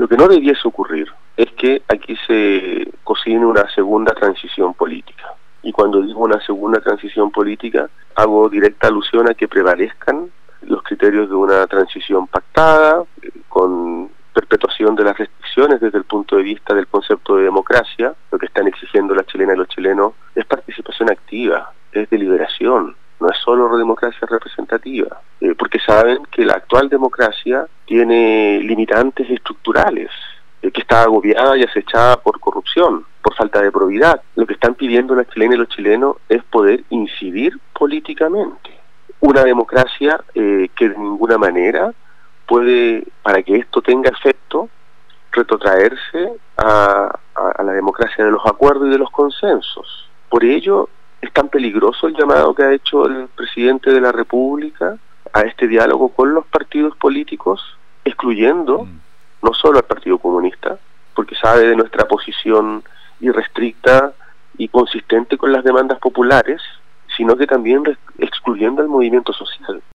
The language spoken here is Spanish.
que no debiese ocurrir es que aquí se cocine una segunda transición política. Y cuando digo una segunda transición política, hago directa alusión a que prevalezcan los criterios de una transición pactada, con perpetuación de las restricciones desde el punto de vista del concepto de democracia. Lo que están exigiendo las chilenas y los chilenos es participación activa, es deliberación, no es solo democracia representativa, porque saben que la actual democracia tiene limitantes estructurales, que está agobiada y acechada por corrupción, por falta de probidad. Lo que están pidiendo las chilenas y los chilenos es poder incidir políticamente. Una democracia que de ninguna manera puede, para que esto tenga efecto, retrotraerse a la democracia de los acuerdos y de los consensos. Por ello, es tan peligroso el llamado que ha hecho el presidente de la República a este diálogo con los partidos políticos, excluyendo no solo al Partido Comunista, porque sabe de nuestra posición irrestricta y consistente con las demandas populares, sino que también excluyendo al movimiento social.